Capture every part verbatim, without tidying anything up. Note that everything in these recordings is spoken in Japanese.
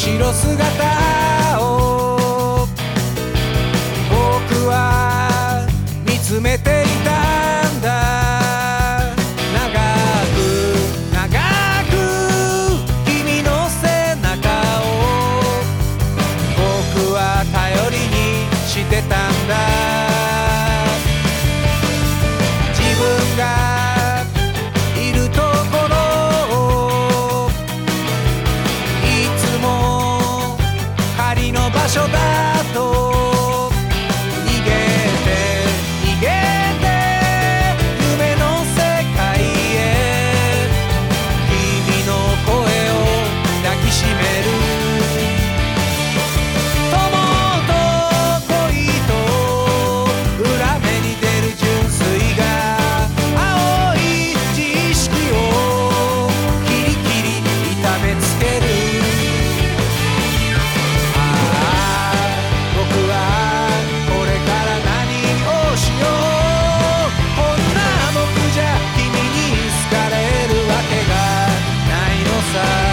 後ろ姿を僕は見つめていたんだ。長く長く君の背中を僕は頼りにしてたんだ。自分がいるところをいつも仮の場所だと逃げて逃げて夢の世界へ君の声を抱きしめる。友と恋と裏目に出る純粋が青い自意識をキリキリ痛めつける。ああ僕はこれから何をしよう。こんな僕じゃ君に好かれるわけがないのさ。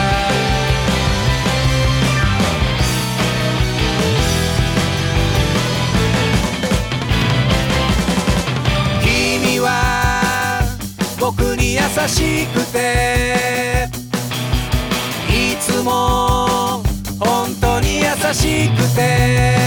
君は僕に優しくていつも本当に優しくて